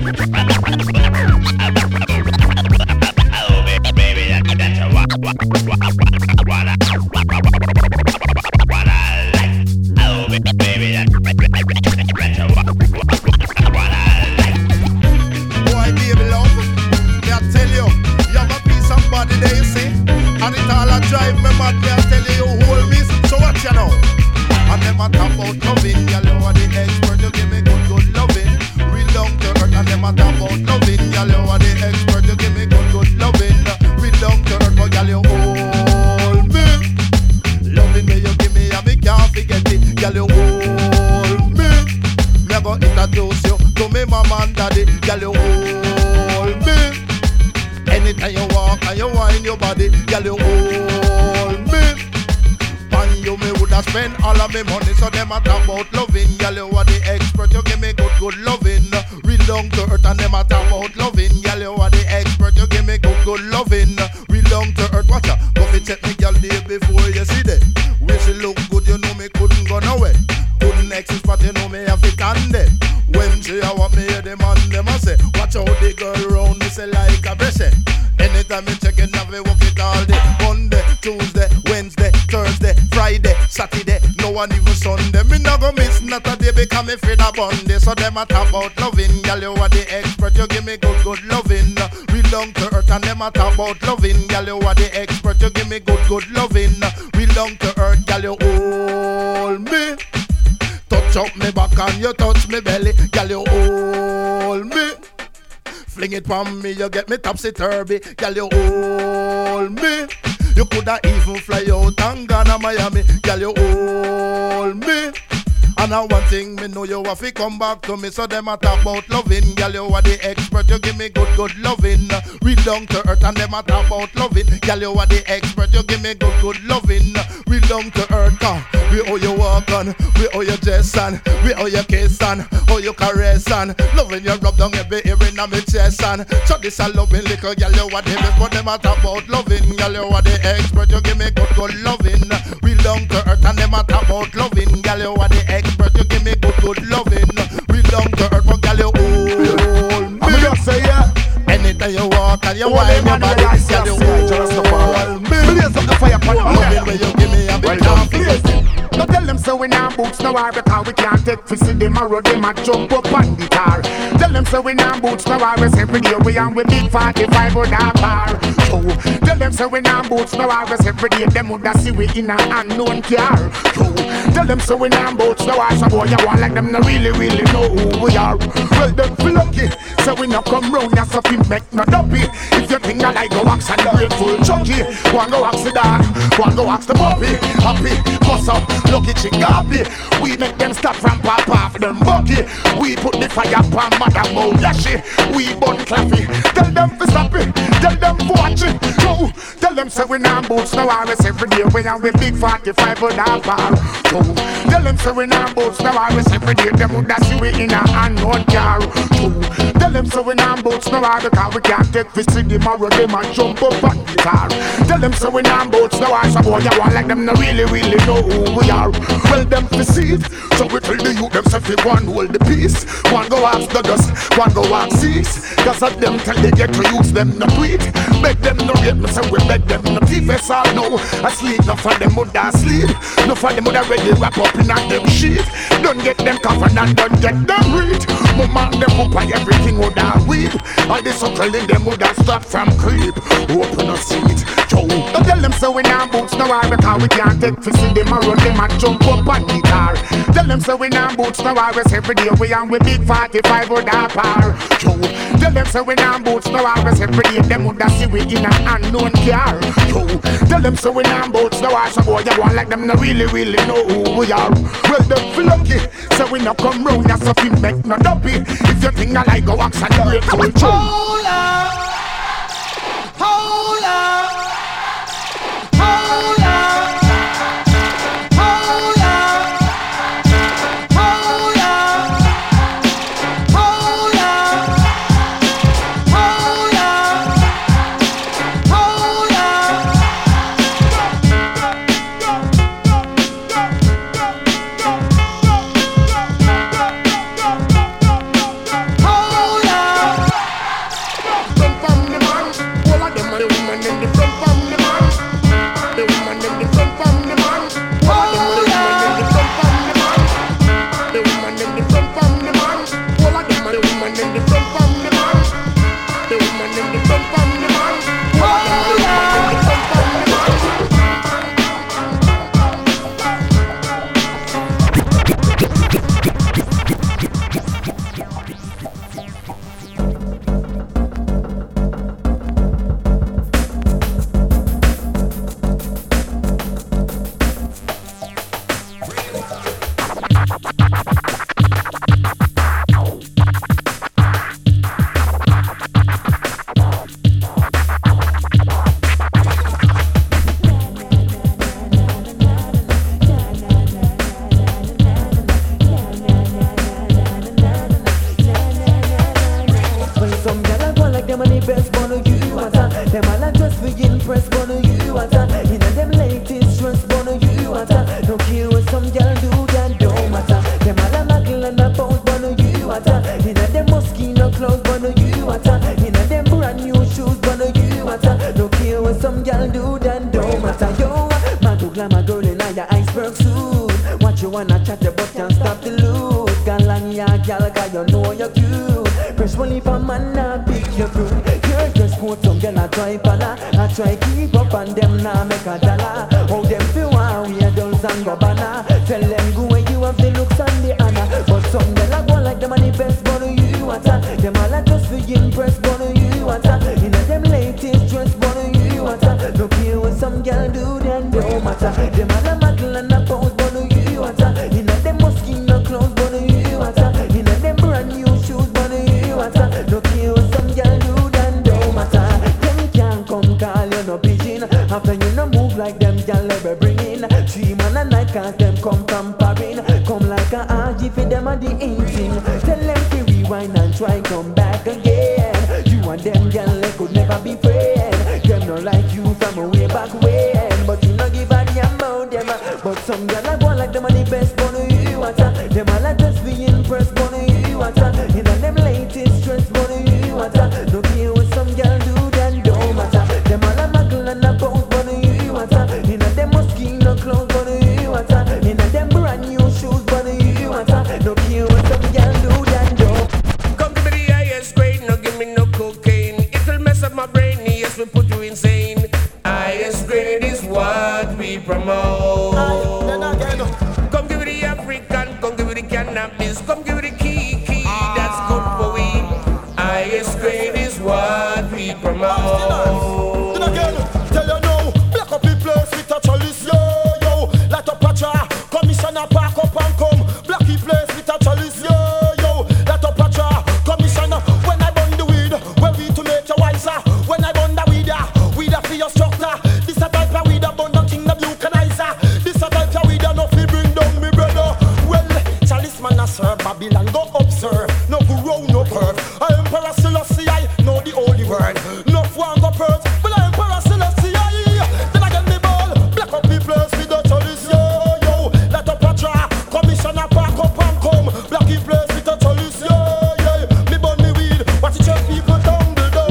So them a talk about loving, girl, you are the expert. You give me good, good loving, real down to earth. And them a talk about loving, girl, you are the expert. You give me good, good loving, real down to earth. Girl, you hold me, touch up me back and you touch me belly. Girl, you hold me, fling it from me, you get me topsy-turvy. Girl, you hold me, you coulda even fly out and gone to Miami. Girl, you hold me. And now one thing me know you have to come back to me. So them a talk about loving, girl, you are the expert. You give me good, good loving, real down to earth. And them a talk about loving, girl, you are the expert. You give me good, good loving, real down to earth. We owe you walk on, we owe you dress on, we owe you kiss on, owe you caress on. Loving you rub down every ear in my chest on. So this a loving little girl, you are the best. But them a talk about loving, girl, you are the expert. You give me good, good loving, real down to earth. And them a talk about loving, girl, you are the expert. You give me good, good loving, real down to earth. But girl, you hold me. I'm just say yeah. Anytime you walk and you wind your body, girl, you hold me. Blaze up the fire pan. Loving when you give me a big coffee. Now tell them so we not boots no worry, because we can't take to see them a road, them a jump up on the car. Tell them so we not boots no worry, every day we on with big 45 on that bar. Oh, tell them so we not boots no worry, every day them would see we in a unknown car. Oh, tell them so we not boots no worry, so boy you want like them no really know who we are. Well them feel lucky, so we not come round ya so we make no dumpy. If you think I like go wax and the grateful chunky, one go wax the dog, one go wax the puppy, happy, bust up. Lucky Chigabi, we make them stop from pop off them bucky. We put the fire upon Madam Moyashi. We burn claffy. Tell them to stop it. Tell them to watch it. Go. Tell them say we not boots no hours every day. We are with big 45 on our bar. Go. Tell them say we not boots no hours every day. Them would see we in a unknown car. Go. Tell them say we not boots no hours because we can't take this to the marrow. Them and jump up on the car. Tell them say we not boots no hours. So boy you want like them no really know who we are. Well, them deceive, so we tell the youth themself if one hold the peace. One go ask the dust, one go ask cease. Cause of them tell they get to use them no tweet. Beg them no rate me, so we beg them no thief. Yes, all know asleep, no for them would asleep. No for them would already wrap up in a them sheet. Don't get them covered and don't get them read. Mama them up and everything would have weep. All the suckle in them would have stopped from creep. Open a seat, Joe. Don't tell them so we not boots no worry, because we can't take to see them around them and jump up on the car. Tell them so we not boots no hours every day. We on with big 45 on that bar. Yo. Tell them so we not boots no hours every day. Them would see we in an unknown car. Yo. Tell them so we not boots no hours. So boy you want like them no really know who we are. Well them feel lucky, so we not come round as if we make no dumpy. If you think I like go wax and do it, hold up, hold up, hold up. Hold up. them and the best, but no you want them all are just for impress, but no you want in them latest dress, but no you want no care what some girl do, that don't matter. Them all a muggle and a pose, but no you want in them mosquito clothes, but no you want in them brand new shoes, but no you want no care what some girl do, that don't matter. Yo, my girl in your iceberg suit. What you wanna chat about, can't stop the loot. Girl and ya girl, cause you know you're cute. Fresh money for man, nah pick your fruit. You're just put some girl a try pala. I try keep up and them nah make a dollar. How them feel want we a dolls and go banana. Tell them go where you have the looks and the honor. But some girl a go like them and the best, but no you want them all a just for impress, but no you want in them latest dress, but no you want no care what some girl do, then don't matter. Them all a muggle and a pose, but no you want in them mosquito clothes, but no you want in them brand new shoes, but no you want no care what some girl do, then don't matter. Them can't come call you no pigeon after you no move like them girl ever bring in. 3 man a night cause them come from Paris. Come like a RG for them and the eating. Tell them to rewind and try come back again. You and them girl they could never be friends. Them no like you from a way back when, but you no give a damn about them. But some girl a go like them and the best, but no you want them all a just be impressed, but no you want in them latest dress, but no you want no care what some girl do, then don't matter. Them all a muggle and a pose, but no you want in them mosquito clothes, but no you want in them brand new shoes, but no you want no care what some girl do, then don't. Come to me the highest grade, no give me no cocaine. It'll mess up my brain, yes, we put you insane. Highest grade is what we promote. Come give me the African, come give me the cannabis, come give me the key, that's good for we. Highest grade is what we promote. Tell you now, black up the place with a chalice, yo. Light up a jar, commissioner park up and come. Blacky place with a chalice, yo. Light up a jar, commissioner. When I burn the weed, when we to make you wiser. When I burn the weed for your structure. This a type of weed, a burn the king, the vulcanizer. This a type of weed, enough to bring down me brother. Well, chalice man a serve Babylon, go observe. No grow, no curve. I Emperor Selassie, I know the holy word. No one go perch, but I Emperor Selassie, then I get me ball. Black up the place with the chalice, yo. Let up a jar, commissioner park up and come. Blacky place with the chalice, yo. Me burn me weed, watch it check people tumble down.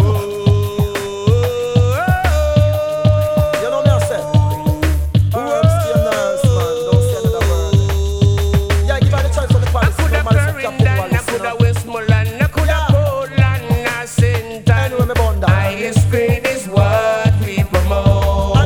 You know me I say, who works to your nerves, man? Don't say another word. Yeah, give her the choice of the party. I coulda Clarendon, I coulda Westmoreland, I coulda Portland, I St. Anyway, me born down. Highest grade is what we promote.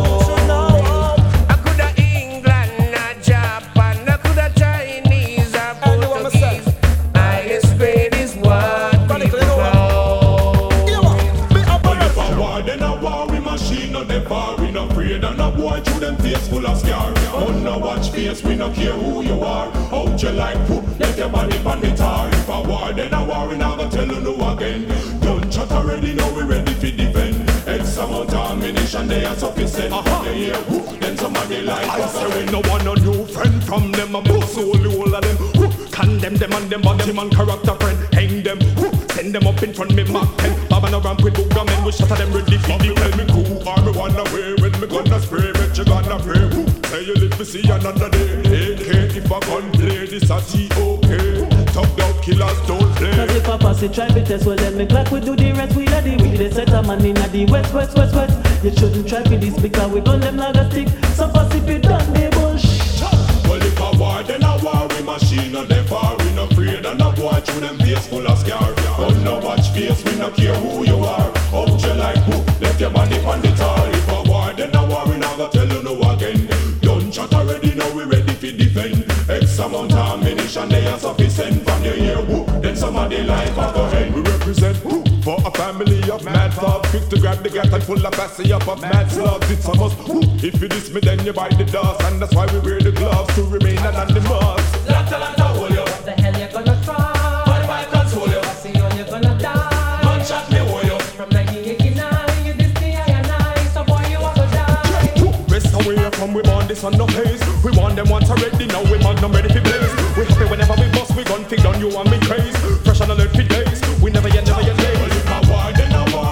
I coulda England, Japan, I coulda Chinese, Portuguese. Highest grade is what we promote. If a war, then a war we machine, no they far. We no afraid and a boy through them face full of scar. On no watch face, we no care who you are. Out you like poop, let your body pan the tar. If a war, then a war, we never tell you no again. Don't chat already, now we ready to defend. X amount of ammunition, they are sufficient. You hear whoop, then somebody like I say we no want no new friend from them. A boss only all of them. Condemn them and them body man character friend. Hang them, send them up in front me Mark 10. Baba no ramp with booga men, we shatter them ready for the tell me cool. Or me wanna way when me gonna spray, bet you gonna pray. Say you live to see another day. AK if I gun play, this a G.O.K. Top dog killers don't play. Cause if I pass it, try to test, well then me clock we do the rest. We are the we they set a man in a the west. You shouldn't try for this because we gun them like a stick. So pass if you done the bush. Well if a war, then a war we machine and they far. We no afraid and a boy through them face full of scar. On no watch face, we no care who you are. Out you like who, let your body on the tar. If a war, then a war we never tell you no again. Don't chat already, now we ready to defend. X amount of ammunition, they are sufficient. From your ear, who, then somebody like a go ahead. We represent who? For a family of mad thugs, quick to grab the gat and full of passy up of mad slugs. It's a must. If you diss me, then you bite the dust, and that's why we wear the gloves to remain anonymous. Atlanta hold you. What the hell you gonna try? What if I console you? I see you, you're gonna die. Don't chat me hold you. From 1989, you diss me, I and I. So boy, you are gonna die. Rest away from we born this on no place. We want them once already, now we man them ready for blaze. We happy whenever we bust, we gun fig on you and me craze. Fresh on alert for days, we never yet days. Well if a war, then a war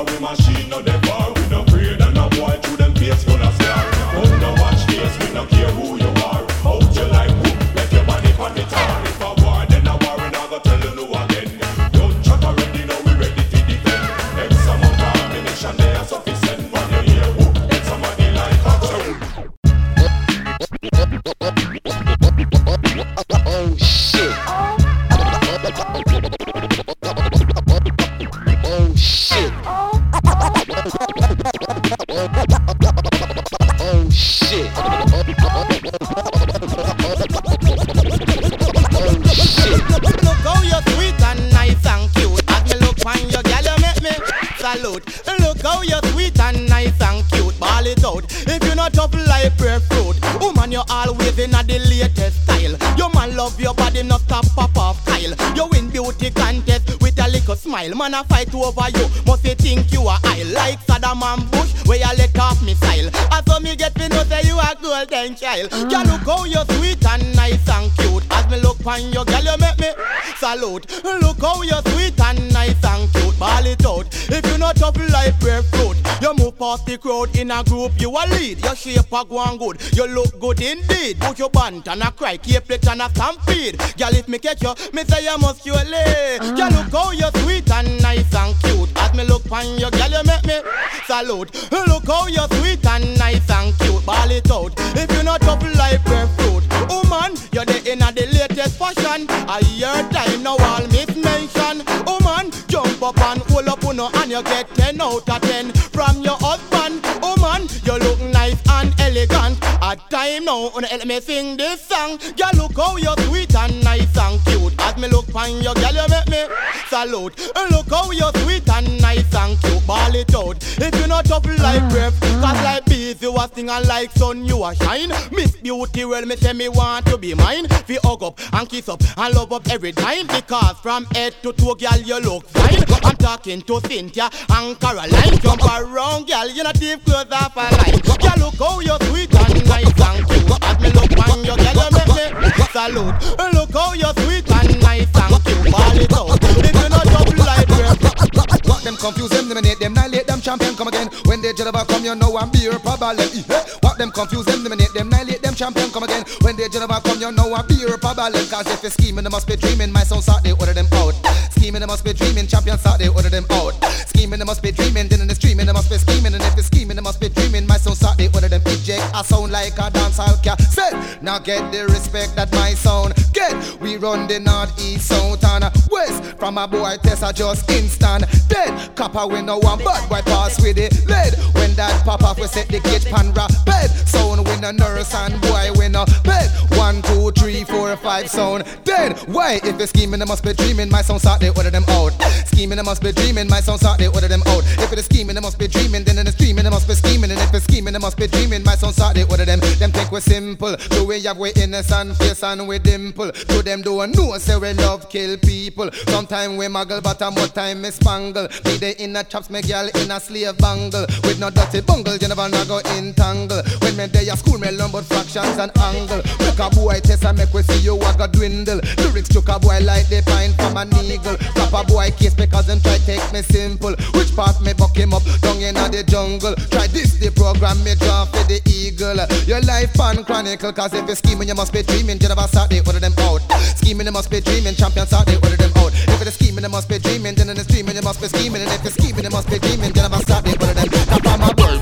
salute. Look how you're sweet and nice and cute. Ball it out. If you're not tough like breadfruit, woman, you're always in a the latest style. Your man love your body, not stop pop off style. You win beauty contest with a little smile. Man, I fight over you. Must you think you are I like Saddam and Bush, where you let off missile. As for me get me know say you a golden child. Girl, look how you're sweet and nice and cute. As me look on your girl, you make me salute. Look how you're sweet and nice and cute. Ball it out. If you not tough like breadfruit, you move past the crowd in a group, you a lead. Your shape a go on good, you look good indeed. Put your band and a cry, keep it and a stampede. Girl, if me catch you, me say you must surely. Girl, look how you're sweet and nice and cute. As me look on your girl, you make me salute. Look how you're sweet and nice and cute. Ball it out. If you not tough like breadfruit, woman, you're the in the latest fashion. A year time now all miss mention. Woman, jump up and hold up uno and you get 10 out of 10 from your husband. Woman, you look nice and elegant. A time now, uno help me sing this song. Girl, look how you're sweet and nice and cute. As me look on your girl, you make me salute. Look how you're sweet and nice and cute. Ball it out. If you not tough like breath, cause like bees you a sting and like sun you a shine. Miss Beauty, well me say me want to be mine. We hug up and kiss up and love up every time. Because from head to toe, girl, you look fine. I'm talking to Cynthia and Caroline. Jump around, girl, you not deep clothes off a line. Girl, look how you're sweet and nice and cute. As me look on your girl, you make me salute. Look how you're sweet and nice and cute. Ball it out. If you not double like breath. What them confuse them, eliminate them, annihilate them, champion come again. When they Geneva come, you know I'm beer problem. What them confuse them, eliminate them, annihilate them, champion come again. When they Geneva come, you know I'm beer problem. Cause if you're scheming, they must be dreaming. My son start, they order them out. Scheming, they must be dreaming. Champion start, they order them out. Scheming, they must be dreaming. Then in the streaming, they must be scheming. And if you're scheming, they must be dreaming. My son start, they order them eject. I sound like a dancehall cat. Say, now get the respect that my sound get. We run the north, east, south and west. From a boy Tessa just instant dead. Copper we no one bad boy pass with it lead. When that pop off we set the gauge pan rapid. Sound we no nurse and boy we no bed. 1, 2, 3, 4, 5 sound dead. Why? If you're scheming they must be dreaming. My sound start they order them out. Scheming they must be dreaming. My sound start they order them out. If it's scheming they must be dreaming. Then in the streaming they must be scheming. And if it's scheming they must be dreaming. My sound start they order them. Them think we simple. So we have we innocent face and we dimple. To them don't know say we love kill people. Sometimes we muggle but more time me spangle. Me they in a chops me girl in a slave bangle. With no dirty bungle you never not go entangle. When me day a school me learn about fractions and angle. Make a boy test and make we see you a go dwindle. Lyrics took a boy like they pine from an eagle. Drop a boy case because them try take me simple. Which part me buck him up down in the jungle. Try this the program me draw for the eagle. Your life fun chronicle. Cause if you scheming you must be dreaming. You never start they order them out. Scheming you must be dreaming. Champion start they order them out. If it's scheming you must be dreaming. Then in the streaming you must be scheming. And if you're scheming you must be dreaming. You never start they order them. Tap on my boy.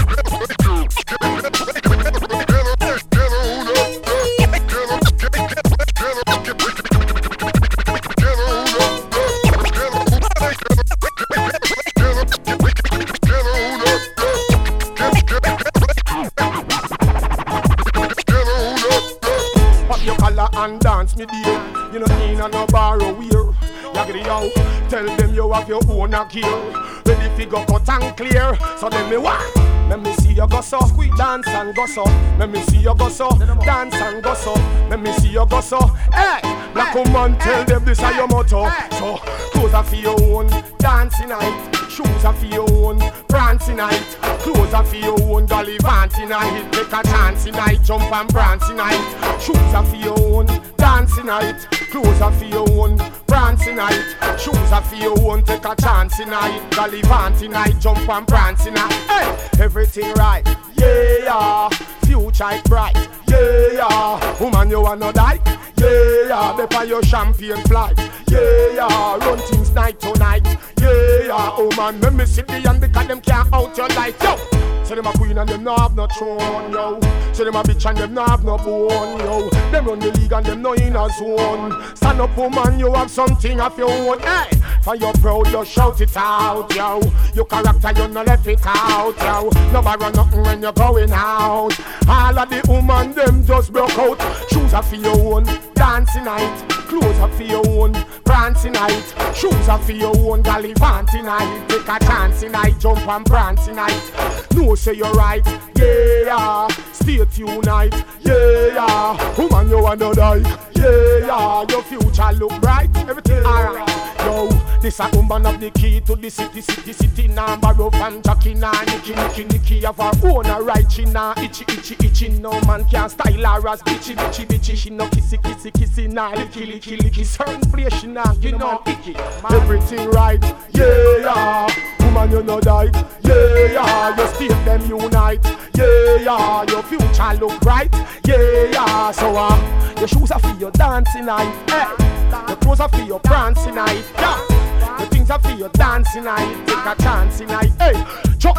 And dance me dear. You know in and no borrow wear. Yaggedy yo, tell them you have your own a gear. Ready fi go cut and clear. So then me what? Let me see you go so, dance and go so. Let me see you go so, dance and go so. Let me see you go so. Hey, black woman, tell them this is your motto. So clothes are for your own, dancing night. Shoes are for your own, prancing night. Clothes are for your own, gallivanting night. Take a chance night, jump and prancing night. Shoes are for your own, dancing night. Clothes are for your own, prancing night. Shoes are for your own, take a chance night. Gallivanting night, jump and prancing night. Hey, everything right, yeah. Future is bright, yeah. Woman you wanna die, yeah. Before your champagne flight, yeah. Run things night to night, yeah. Oh man, let me see the end because them can't out your light, yo. Say them a queen and them no have no throne, yo. Say them a bitch and them no have no bone, yo. Them run the league and them no in a zone. Stand up, woman, you have something of your own, hey. For you're proud, you shout it out, yo. Your character, you no left it out, yo. No borrow nothing when you're going out. All of the woman, them just broke out. Shoes are for your own, dancing night. Clothes are for your own, brand tonight. Shoes are for your own, gallivant tonight. Take a chance tonight, jump and brand tonight. No say you're right, yeah. Stay tuned night, yeah. Woman you wanna die, yeah. Your future look bright, everything alright. Yo, this a woman of the key to the city. Number rough and Jackie nah, Nicky have her own right. She nah itchy. No man can style her as bitchy. She no kissy nah, licky. Certain place she nah, you know icky. Everything right, yeah. Woman you know die, yeah. Your state them unite, yeah. Your future look bright, yeah. So your shoes are for your dancing night, hey. Your clothes are for your prancing night, yeah. Your things are for your dancing night. Take a chance tonight, hey. Chop.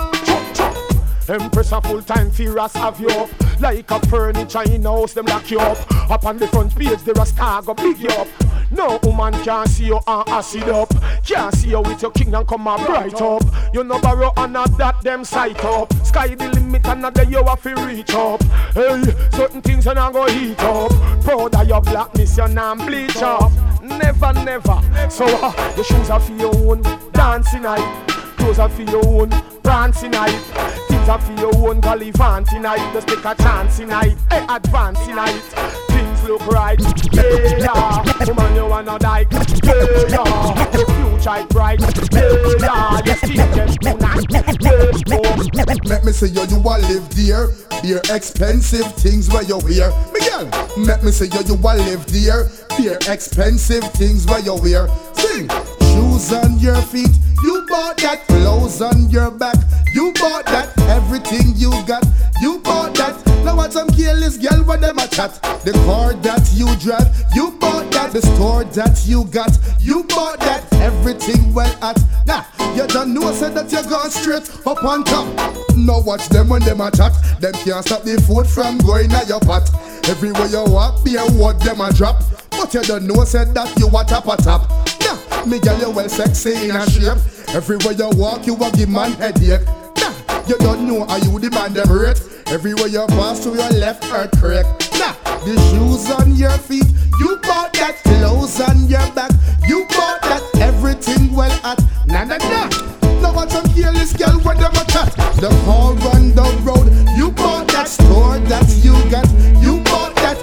Empress a full time fearless have you up. Like a furniture in a house, them lock you up. Up on the front page, there a star go big you up. No woman can see you and acid up. Can't see you with your kingdom come a bright up. You no borrow and not that them sight up. Sky the limit and not the you have to reach up. Hey, certain things you not go heat up. Proud of your blackness, you not bleach up. Never. So your shoes are for your own, dancing night. Clothes are for your own, prancing night. Things are for your own, gallivant tonight. Just take a chance tonight, hey, advance tonight. Things look right, yeah. Woman you wanna die, yeah. Your future is bright, yeah. Your skin just tonight, yeah. Let me say you a live there. Beer expensive things where you wear. Miguel, let me say you a live there. Beer expensive things where you wear. Sing. Shoes on your feet, you bought that. Clothes on your back, you bought that. Everything you got, you bought that. Now what some careless girl when them a chat. The car that you drive, you bought that. The store that you got, you bought that. Everything well at. Nah, you don't know said that you gone straight up on top. Now watch them when them a chat. Them can't stop the food from going at your pot. Everywhere you walk, be a word them a drop. But you don't know said that you a top a top. Nah, me girl you well sexy in a shape. Everywhere you walk, you a give man headache. Nah, you don't know how you demand them rate. Everywhere you pass to your left earthquake. Nah, the shoes on your feet, you bought that. Clothes on your back, you bought that. Everything well at. Nah. Now watch some careless girl when them a chat. The car run the road, you bought that. Store that you got, you bought that.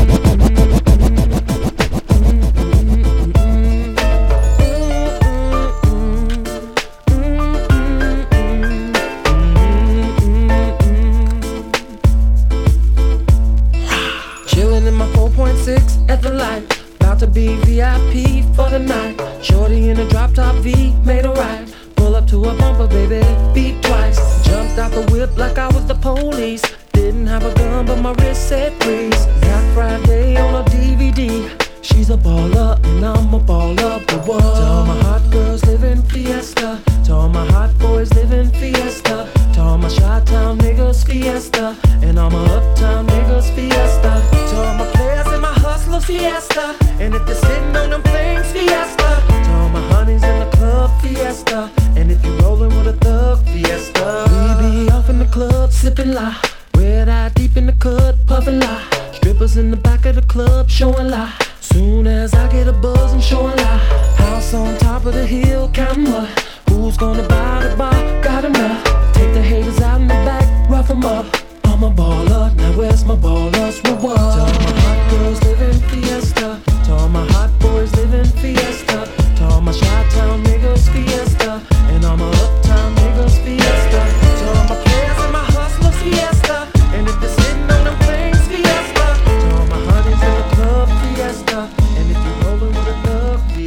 At the light, about to be VIP for the night. Shorty in a drop top V, made a right. Pull up to a bumper, baby, beat twice. Jumped out the whip like I was the police. Didn't have a gun, but my wrist said freeze. Got Friday on a DVD. She's a baller, and I'm a baller, but what? To all my hot girls living fiesta. To all my hot boys living fiesta. To all my Chi-Town niggas fiesta. And all my uptown niggas fiesta. To all my players and my hustlers fiesta. And if they're sitting on them things fiesta. To all my honeys in the club fiesta. And if you're rolling with a thug fiesta. We be off in the club sipping lie. Red eye deep in the cut puffin' lie. Strippers in the back of the club showing lie. Soon as I get a buzz, I'm showing lie. House on top of the hill, counting what? Who's gonna buy the bar? Got enough. Take the haters out in the back, rough them up. I'm a baller, now where's my baller's reward? To all my hot girls living fiesta. To all my hot boys living fiesta. To all my Chi-Town niggas fiesta. And all my uptown niggas fiesta. To all my players and my hustlers fiesta. And if they're sitting on them things fiesta. To all my honeys in the club fiesta. And if you're rolling with a thug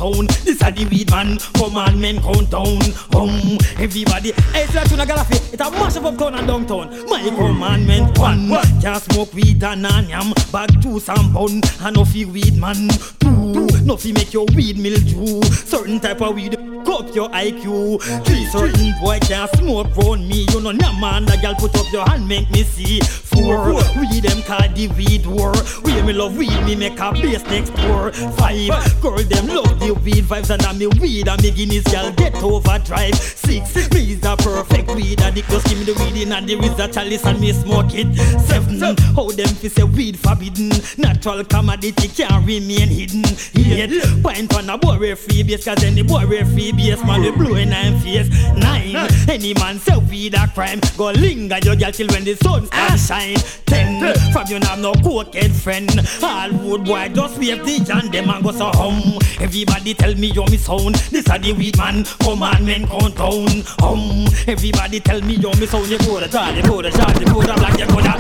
sound. This are the weed man, commandment countdown. Everybody, hey, so that's una galaxy. It a mash up uptown and downtown. My commandment one, can't smoke weed and yam. Bag juice and bun, and no feel weed man. Two, no fi make your weed mildew. Certain type of weed cut your IQ. Three, certain boy can't smoke round me. You know, nah man, the girl put up your hand, make me see. Four, weed them call the weed war. We me love weed, me make a base next door. Five, girl them love the weed vibes and I'm me weed and me Guinness girl get overdrive. Six, me is a perfect weed addict. Just give me the weed in and there is a chalice and me smoke it. Seven, how them fi say weed forbidden. Natural commodity can't remain hidden. Eight, pint on a boy free base, cause any boy free base man we blowing and face. Nine, any man sell weed a crime. Go linger your girl till when the sun start shine. 10, from you have no cokehead friend. All wood boy just wave the and them and go so hum. Everybody tell me you're me sound. This are the weed man, commandment countdown. Everybody tell me you're me sound. You go to try, you go to shot, you go to black, you go to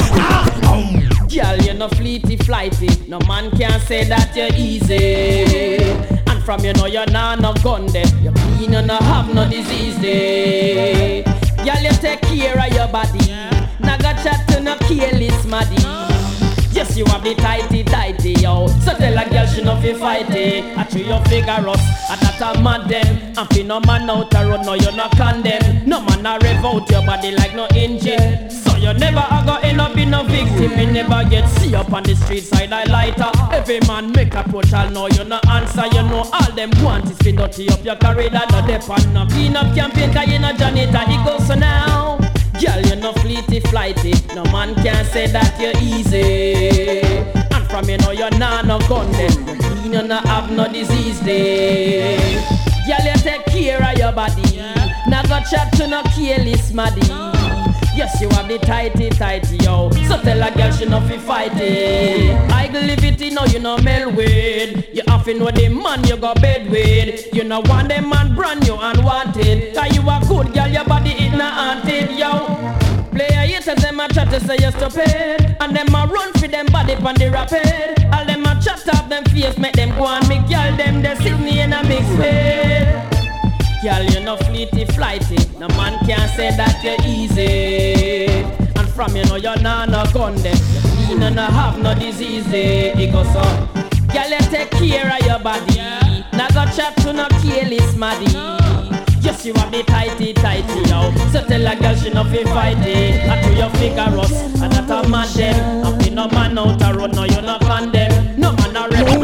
girl, you're no fleety flighty. No man can say that you're easy. And from you know you're not no gun there. You're clean and no have no disease there. Girl, you take care of your body. Now got chat to no careless maddy. Yes, you have the tighty, yo. So tell a girl she no fi fight it. I treat your figure us, I that a mad them. And fi no man out a road, no you no condemn. No man a rev out your body like no engine. So you never a go end up in a victim. You never get see up on the street side I lighter. Every man make approach, I'll know you no answer. You know all them want is fi dirty up your corridor. No dep on no clean up campaign, cause you no janitor. It goes so now. Girl, you're no fleety flighty. No man can say that you're easy. And from you know you're not no gun then. You're clean, you no have no disease there. Girl, you take care of your body. Now go chat to no careless maddy. Yes, you have the tighty, yo. So tell a girl she no fi fight it. I live it, you know you no mel with. You often know the man you go bed with. You know want them man brand new and wanted. Cause you a good girl, your body it not haunted, yo. Player haters them a chat to say you're stupid. And them a run for them body pon the rapid. All them a chat up them face, make them go and make girl them they sit me in a mix bed. Girl, you no fleety flighty. No man can say that you're easy. And from you know you're not no gun there. You clean and have no disease there. It goes on. Girl, you take care of your body. Now go chat to no careless maddy. Yes, you have the tighty, yo. So tell a girl she no fi fight it. I do your figure us, and that a mad them. And fi no man out a road, no you no condemn. No man a rep.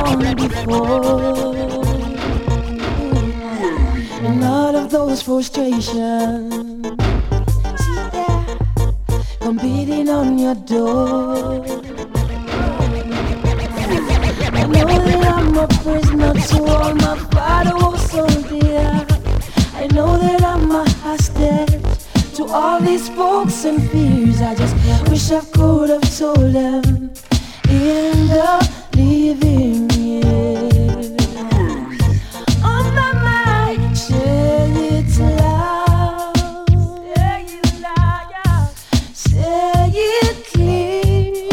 And all of those frustrations, come beating on your door. I know that I'm a prisoner to all my father was so dear. I know that I'm a hostage to all these folks and fears. I just wish I could have told them in the living years. On my mind, say it loud, say it clear.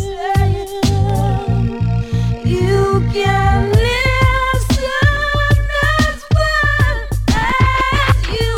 You can listen as well as you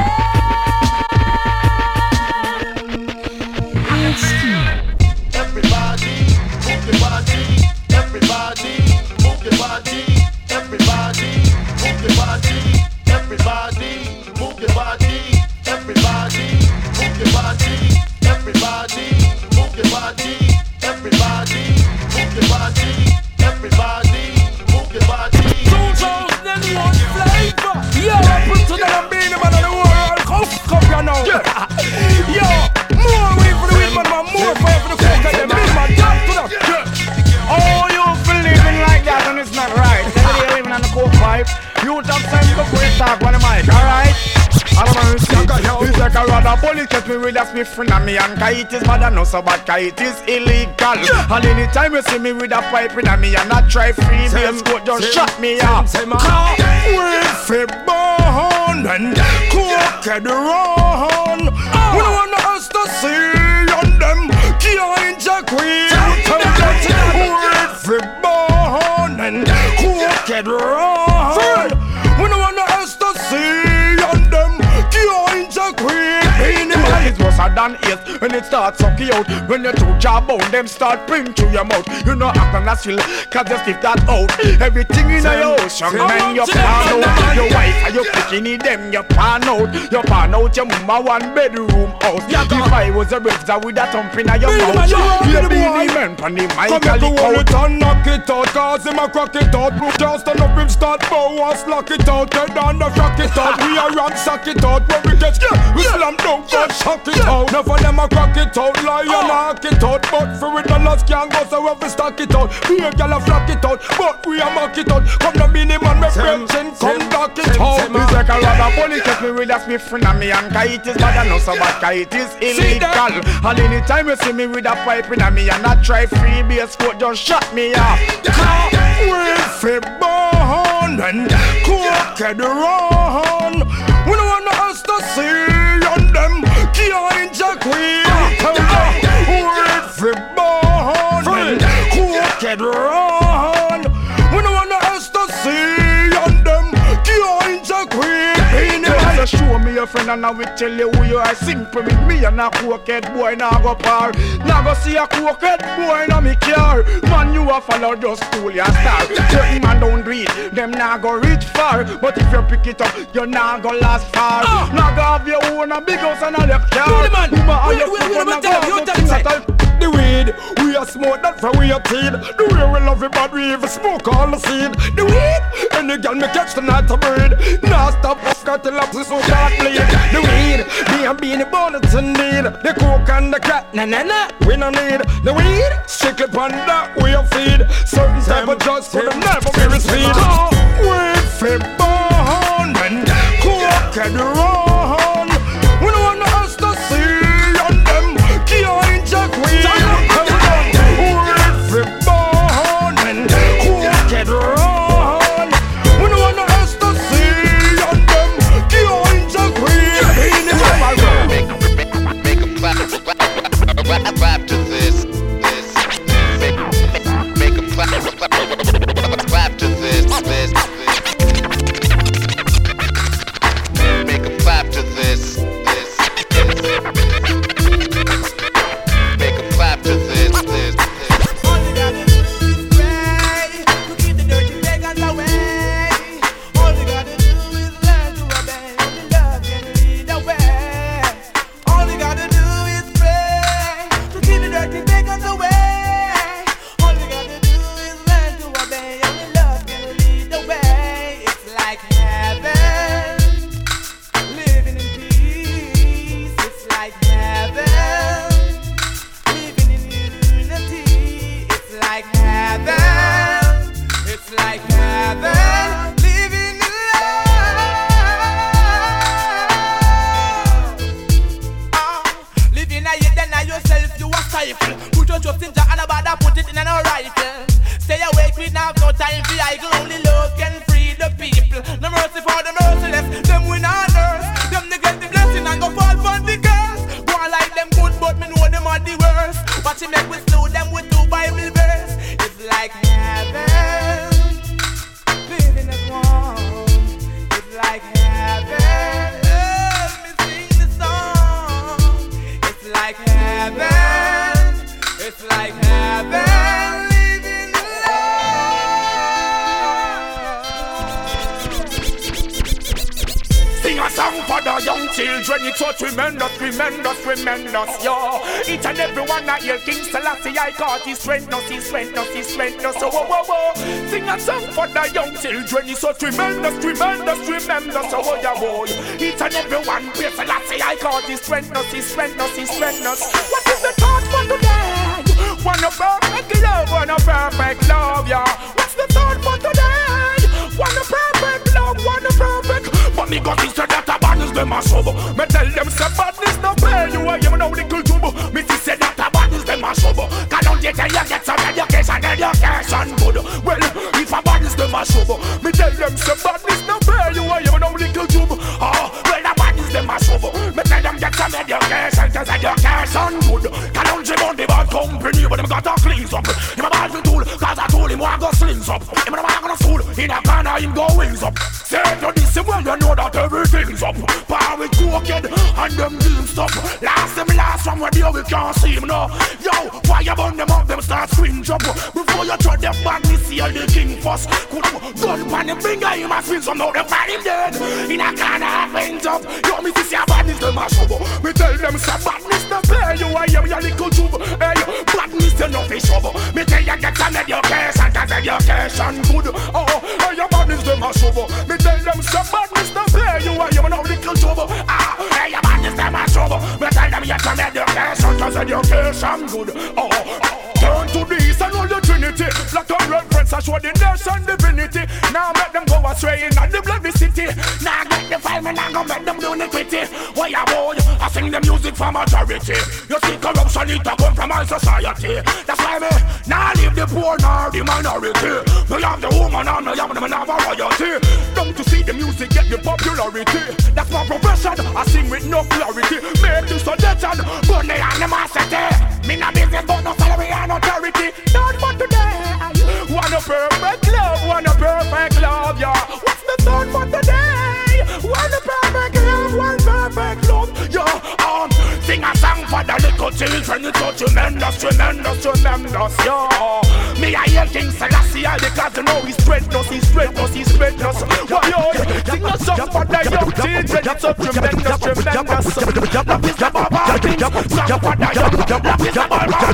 Everybody, move your body. Everybody, move your body. Everybody, move your body. Everybody, move your body. Everybody, move your body. Everybody, move your body. Everybody, move your body. Everybody, move your body. 2001 flavor. Yo, put to them being the man of the world. Come here now. Yo, more way for the women, man. More fire for the cook and them big man. Talk to them. Oh, you feel living like that and it's not right. Every day living on the coke pipe. You talk sense before you talk on the mic, alright? I don't know, it's like a rather bully. Catch me with a smith friend and me and cause it is bad and no so bad cause it is illegal. And anytime you see me with a pipe in me and not try free base coat, just shut me up. Cause we fi born and cooked run. We don't want us to see on them can't jack we. We fi born and cooked run. on. We don't want no ecstasy on them. Can't integrate. It's worse than AIDS when it starts suck you out. When you two jaw bone, them start bring to your mouth. You know act on that skill, cause just give that out. Everything in your house, young man, you pan out. Your wife and your bikini, them you pan out. You pan out your mama one bedroom house. If I was a brother with a thump in your mouth, you'd be the man pan the mic. Come here to hold it and knock it out, cause him a crack it out. Just stand up him start bow and slack it out. Head on the frack it out, we a ransack it out. When we get scared, we slam down and shock it out. Now for them a crack it out, lie and knock it out. But for it the last can't go, so we have to stack it out. Be a gal a flock it out, but we a mock it out. Come the mini man, make friendship, come knock it out. It's like a lot of bully, catch me with a spliff in me. And cause it is bad, I know so bad, cause it is illegal. And anytime you see me with a pipe in me and I try free bass coat, just shut me off. With a bone and cooked run. We don't want no ecstasy on them. Can't integrate. With a bone and cooked run. We don't want no ecstasy on them. Can't integrate. Show me your friend and I will tell you who you are. Simple with me and a cokehead boy now go par. Now go see a cokehead boy now me care. Man you a follow just cool your star. Certain man don't read, them now go reach far. But if you pick it up, you now go last far. Now go have your own a big house and a left car. The weed, we a smoke that for we a teed. The way we love it but we even smoke all the seed. The weed, any girl me catch the night to breed. Now stop got the laps so can't bleed. The weed, me and being the bullets in need. The coke and the crack, na na na, we no need. The weed, strictly on that we a feed. Certain type of drugs for them never be received. Weed for born and coke and run. We don't want no ecstasy on them. Can't inject weed. Weed for born and coke and run. We don't want no ecstasy on them. Can't inject weed. Make a clap to this. Make a clap to this. Make a clap to this. Make a clap to this. All you gotta do is pray to keep the dirty pagans away. All you gotta do is learn to obey. Only love can lead the way. All you gotta do is pray to keep the dirty pagans away. All you gotta do is learn to obey. Only love can lead the way. It's like heaven, living in peace. It's like heaven, living in unity. It's like heaven. It's like heaven, living in love. Living a yet then yourself you a stifle. Put your trust in Jah and a bother put it in an rifle. Stay awake, we now no time for idle. Only love can free the people. No mercy for the merciless. Them win on earth. Them neglect the blessing and go fall for the curse. Go on like them good, but me know them are the worst. Watch him make we slew them with 2 Bible verse. It's like heaven, living as one. It's like heaven. Let me sing the song. It's like heaven. It's like heaven, living Sing a song for the young children. It's so tremendous, tremendous, tremendous, yo. Each and every one that hear King Selassie, I call his strengthness, his strengthness, his strengthness. So, whoa, whoa, whoa. Sing a song for the young children. It's so tremendous, tremendous, tremendous. So, whoa, yeah, whoa. Each and every one, King Selassie, I call his strengthness, his strengthness, his strengthness. What is the thought for today? Want a perfect love, want a perfect love, yeah. What's the thought for today? Want a perfect love, want a perfect. But me got instead that a badness them a show. Me tell them say badness no pay you. I am no little tubo. Me say that a badness them a show. Can don't you tell you get some education good. Well, if a badness them a show, me tell them say badness no pay you. I am no little tubo. Oh, well a badness them a show. Me tell them get some education good. Can don't you want the bad company, but them got a cleans up. Him a bad tool, cause I told him I go slings up. Him a man gonna fool in a corner, him go wings things up. Say to this when you know that everything's up. Power with cokehead and them doing stuff. Last one where we can't see him now. Yo, why you burn them up, them start swing up. Before you throw them back, me see the king first. Could gun pan the finger, you must swing some now, they find him dead. In a corner, half end up. Yo, me see your badness, them mash up. Me tell them, say, badness, no pay you, I am your little tube. Hey, badness, they no fish up. Me tell you, get an education, cause education good. Oh, hey, your badness, them mash up. Me tell them, say, badness, no pay you, I am no little tube. Ah, hey, your badness, them mash up. Me tell them, get an education, cause education good. Oh, turn to the east and all the Trinity. Black and red friends, I show the nation divinity. Now make them go astray in the bloody city. Now get the file, man, I go make them do iniquity. Why a boy, I sing the music for majority. You see corruption, it a come from our society. That's why me, now leave the poor nor the minority. Me have the woman and me have the man have a royalty. Don't you see the music get the popularity? That's my profession, I sing with no clarity. Make the suggestion, but they are the massacre. Me no business, but no salary and no charity. Not for today. Want a perfect love, yeah. What's the thought for today? Want a perfect love, one perfect love, yeah. Sing a song for the little children. It's so tremendous, yeah. Me I hear King Selassie because you know he's greatness. Yo, sing a song for the young children. It's so tremendous. Love is the Baba things. Song for the young. Love is the Baba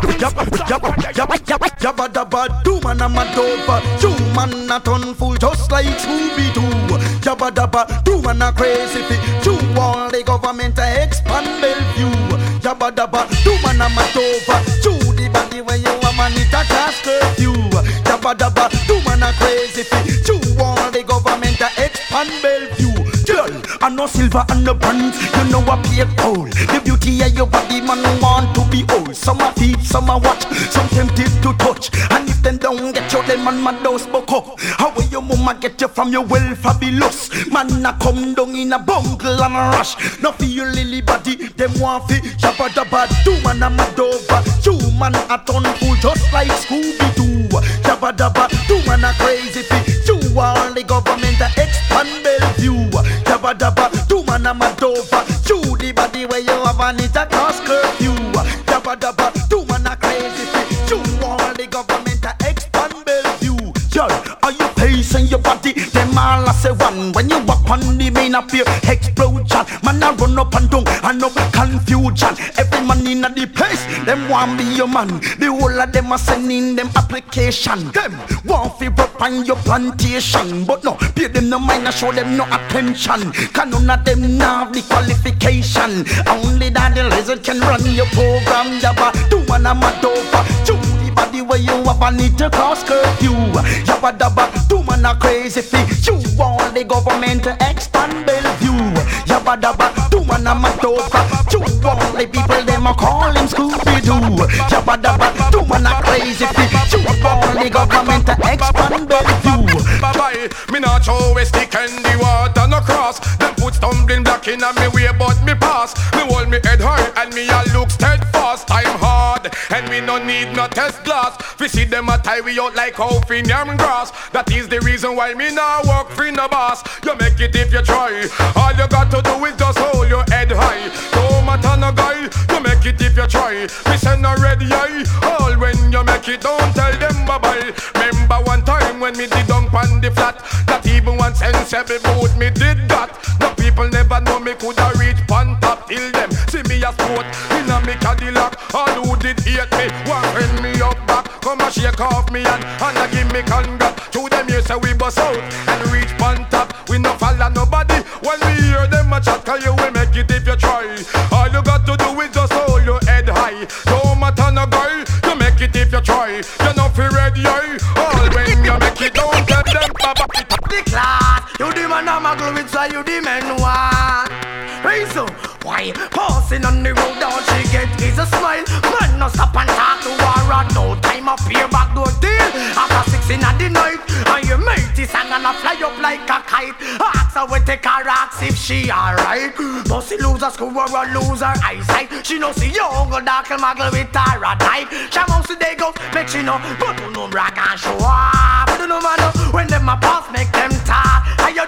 things. Jabba dabba do man a mad over. You man a ton full just like Scooby-Doo. Jabba dabba do man a crazy fit. You want the government to expand Bellevue. Jabba dabba do man a mad over. You the body when you a man it a cast curfew. Jabba dabba do man a crazy fit. You want the government to expand Bellevue. Girl, I know silver and the bronze. You know I play gold. The beauty of your body, man, want to be old. Some are thief, some are watch, some tempted to touch. And if them don't get you, then man, my dose buck up. How will your mama get you from your well fabulous? Man, I come down in a bungle and a rush. No for your lily body, them want fi jabba dabba do man a mad over. You man a ton full just like Scooby-Doo. Jabba dabba do man a crazy fi. You want the government to expand Bellevue. Jabba dabba do man a mad over. You the body where you have and it a cross curfew. Jabba dabba do man a crazy fi. You want the government to expand Bellevue. Yo, are you pacing your body? Them all I say one. When you walk on the main appear explosion. Man a run up and down and no confusion. Every man in the place, them want be your man. The whole of them are sending them application. Them want fi work on your plantation, but no, pay them no mind and show them no attention. Cause none of them now have the qualification. Only that the lizard can run your program. Jabba do man a mad over. Body where you have a need to cross curfew. Jabba dabba do man a crazy fi. You want the government to expand Bellevue. Jabba dabba do man a mad over. You want the people them a call him Scooby-Doo. Jabba dabba do man a crazy fi. You want the government to expand Bellevue. Bye-bye, me not show a stick and the water no cross. Them put stumbling block in on me way but me pass. Me hold me head high and me a look steadfast. I'm hard and me no need no test glass. We see them a tie we out like how fin yam grass. That is the reason why me now work for no boss. You make it if you try. All you got to do is just hold your head high. No matter no guy, you make it if you try. Me send a red eye. All when you make it, don't tell them bye-bye. Remember one time when me did dunk on the flat. That even one sensible boat me did that. No people never know me coulda reach pan top till them see me a sport in a me Cadillac. All who did hate me want friend me up back. Come and shake off me and a give me congrats. To them you say we bust out and reach pan top. We no follow nobody when we hear them a chat. Cause you will make it if you try. All you got to do is just hold your head high. No matter no guy, you make it if you try. You know fi ready eye. All when you make it, don't tell them baba. The class, you the man a muggle with so you the men one. Reason why passing on the road all she get is a smile. Man no stop and talk to her at no time up here back door deal. After 6 in the night and your mate is hanging a fly up like a kite. Ask her we take her ask if she alright. Bossy loser school or a loser eyesight. She know see young dark muggle with her a type. She mouse they go make she know but do no brag and show up. But do no matter when them a pass make them talk. And you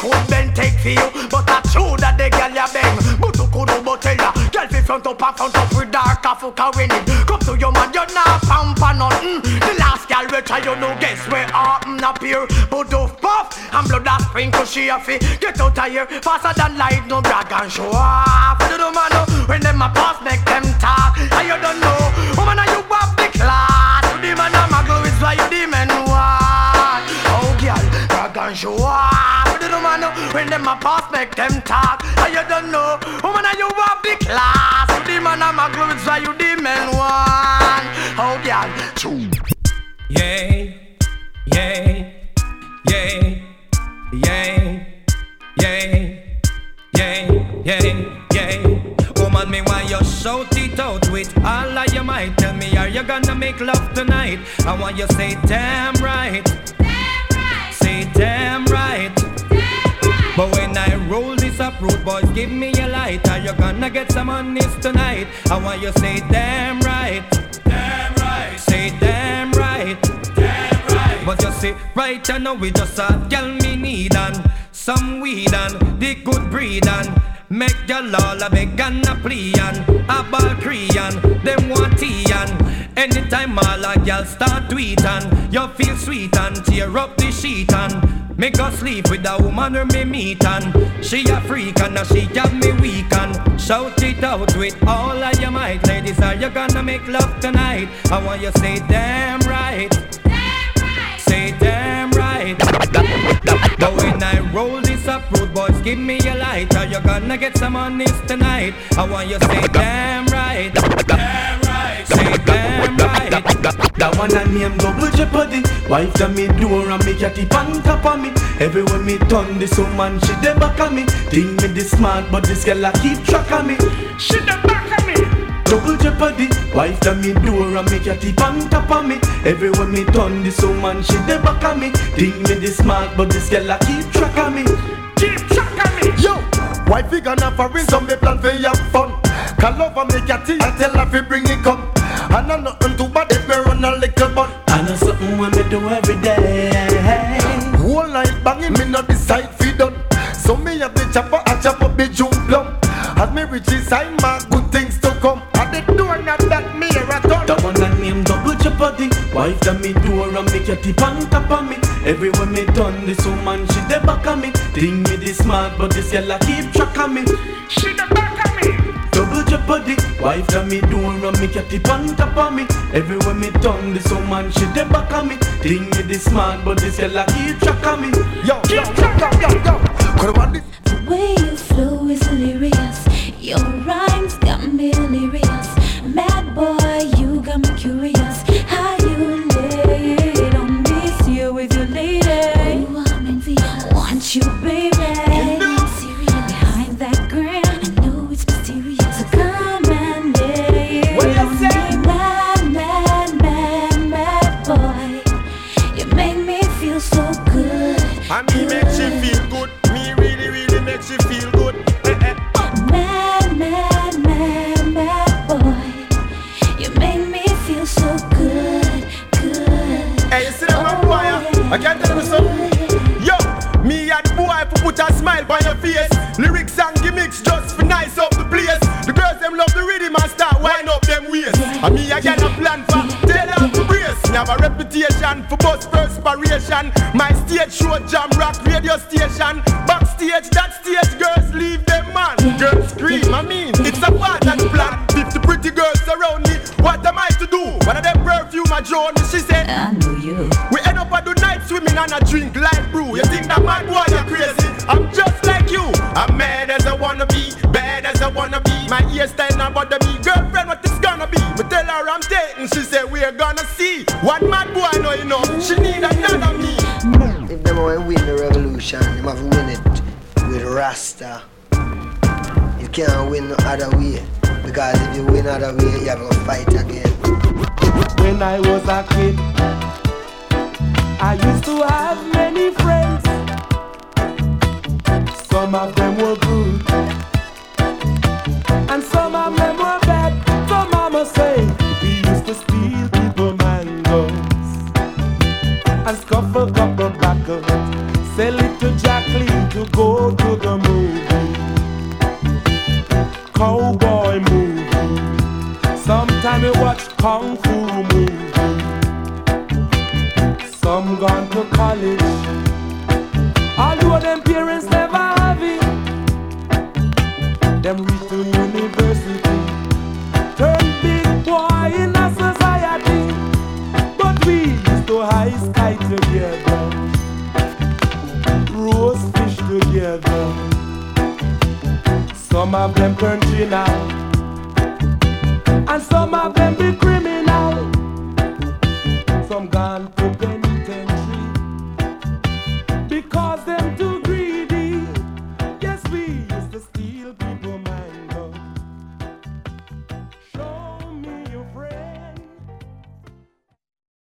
foot bend take for you, but I true that the girl ya bang. But you couldn't but tell ya, girl fi front up with dark a fuck a winning. Come to your man, you not pamper nothing. The last girl we try, you know guess where happen appear. But off puff and blood that sprinkle she a fi. Get out of here faster than light, no brag and show off. You don't man know when them a pass make them talk. And you don't know, woman are you have the class. You the man a muggle, it's why you the men want. Oh girl, brag and show off. You don't man know when them a pass make them talk. And you don't know, woman are you have the class. You the man a muggle, it's why you the men want. Oh girl, true. Yeah, yeah, yeah, yeah, yeah, yeah, yeah, yeah. Woman, me why you shout it out with all of your might. Tell me, are you gonna make love tonight? I want you say damn right, damn right. Say damn right, damn right. But when I roll this up, rude boys, give me a light. Are you gonna get some on this tonight? I want you say damn right, damn right. Say damn right, damn right. But you say right, you know we just a girl me need and some weed and the good breed and make your all a beg and a plea and a ball Korean. Them want tea and anytime all a girl start tweet and you feel sweet and tear up the sheet and make her sleep with a woman who me meet and she a freak and she have me weak and shout it out with all of your might. Ladies, are you gonna make love tonight? I want you say damn right, damn right. Say damn right. But when I roll this up, rude boys, give me a light. Are you gonna get some on this tonight? I want you say damn right, damn right. Say damn right. That one I name Double Jeopardy. Wife to me door and me catty pan top of me. Everywhere me turn this woman, she dey back of me. Think me this smart, but this girl a keep track of me. She dey back of me. Double Jeopardy. Wife to me door and me catty pan top of me. Everywhere me turn this woman, she dey back of me. Think me this smart, but this girl a keep track of me. Keep track of me. Yo, wifey gonna foreign, some me plan for have fun. Call over me catty and tell her fi bring it come. And I'm nothing too bad if me run a little bun. I know something when me do every day. Whole night banging, me not decide fi done. So me have the chopper, I chop up the June plum. As me reach inside, my good things to come. At the door, not that me a return. That one I name Double Jeopardy. Wife to me door and me catty pan top of me. Everywhere me turn, this woman she dey back of me. Think me this smart, but this girl a keep track of me. She dey back of me. Double Jeopardy. Wife to me door and me catty pan top of me. Everywhere me turn, this woman she dey back of me. Think me this smart, but this girl a keep track of me. Yo, yo, yo, yo, yo. The way you flow is hilarious. Your rhymes got me delirious. Mad boy, you got me curious. How you lay it on me, see you with your lady. Ooh, I'm envious. Want you, baby. Behind that grin, I know it's mysterious. So come and lay it on me. Mad, mad, mad, mad boy. You make me feel so good. And me makes you feel good. Me really, really makes you feel good. Mad, mad, mad, mad boy. You make me feel so good, good. Hey, you see that man boy? I can't tell you something. Yo, me and boy for put a smile on your face. Lyrics and gimmicks just for nice up the place. The girls them love the rhythm and start wind up them waist. And me I got a plan for tell them to brace. Me have a reputation for bust perspiration. My stage show jam rock radio station. Backstage that stage girls leave them man. Girls scream, I mean it's a part of the plan. 50 pretty girls around me, what am I to do? One of them perfume a drone, she said I know you. We end up at the night swimming and a drink light brew. You think that mad boy you're crazy? I'm just like you. I'm mad as I wanna be, bad as I wanna be. My hairstyle not bother me. Girlfriend, what it's gonna be? We tell her I'm dating, she said we're gonna see. One mad boy know you know, she need another me. If them want to win the revolution, them have to win it with Rasta. You can't win no other way, because if you win other way, you have to fight again. When I was a kid, I used to have many friends. Some of them were good, and some of them were bad. So mama say, we used to steal people mangoes and scuff a cup of tobacco, sell it to Jacqueline to go of them country now.